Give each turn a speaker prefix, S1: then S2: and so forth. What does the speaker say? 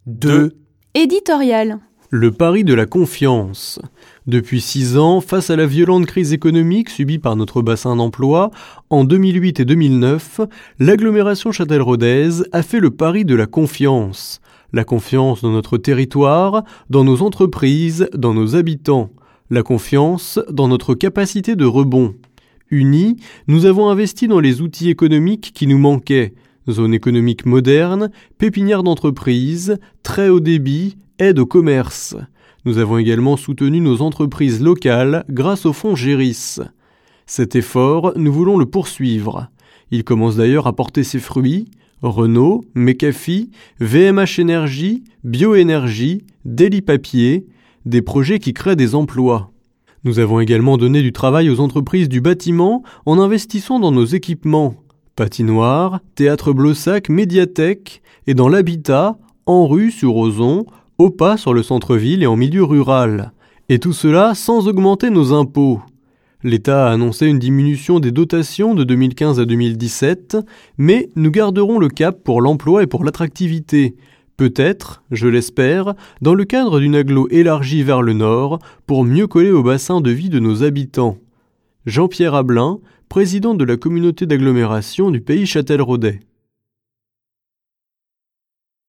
S1: 2.
S2: Éditorial.
S3: Le pari de la confiance. Depuis 6 ans, face à la violente crise économique subie par notre bassin d'emploi, en 2008 et 2009, l'agglomération châtelleraudaise a fait le pari de la confiance. La confiance dans notre territoire, dans nos entreprises, dans nos habitants. La confiance dans notre capacité de rebond. Unis, nous avons investi dans les outils économiques qui nous manquaient. Zone économique moderne, pépinière d'entreprise, très haut débit, aide au commerce. Nous avons également soutenu nos entreprises locales grâce au fonds Géris. Cet effort, nous voulons le poursuivre. Il commence d'ailleurs à porter ses fruits. Renault, Mecafi, VMH Énergie, Bioénergie, Daily Papier, des projets qui créent des emplois. Nous avons également donné du travail aux entreprises du bâtiment en investissant dans nos équipements. Patinoire, théâtre Blossac, médiathèque, et dans l'habitat, en rue sur Ozon, au pas sur le centre-ville et en milieu rural. Et tout cela sans augmenter nos impôts. L'État a annoncé une diminution des dotations de 2015 à 2017, mais nous garderons le cap pour l'emploi et pour l'attractivité. Peut-être, je l'espère, dans le cadre d'une agglo élargie vers le nord, pour mieux coller au bassin de vie de nos habitants. Jean-Pierre Ablin, président de la communauté d'agglomération du Pays Châtelleraudais.